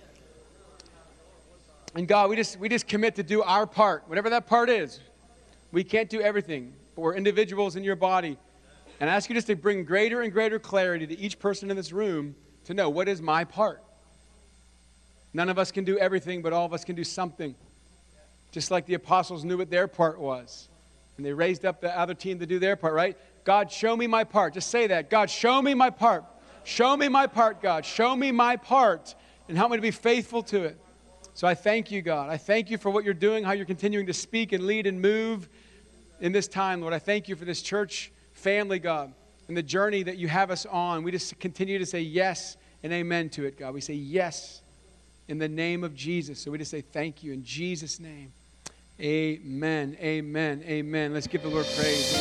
And God, we just commit to do our part, whatever that part is. We can't do everything, but we're individuals in your body. And I ask you just to bring greater and greater clarity to each person in this room to know, what is my part? None of us can do everything, but all of us can do something. Just like the apostles knew what their part was. And they raised up the other team to do their part, right? God, show me my part. Just say that. God, show me my part. Show me my part, God. Show me my part and help me to be faithful to it. So I thank you, God. I thank you for what you're doing, how you're continuing to speak and lead and move in this time, Lord. I thank you for this church family, God, and the journey that you have us on. We just continue to say yes and amen to it, God. We say yes in the name of Jesus. So we just say thank you in Jesus' name. Amen, amen, amen. Let's give the Lord praise.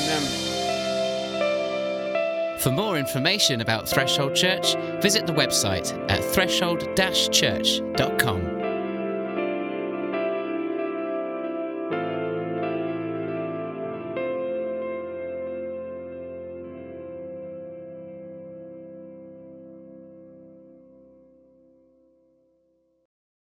Amen. For more information about Threshold Church, visit the website at threshold-church.com.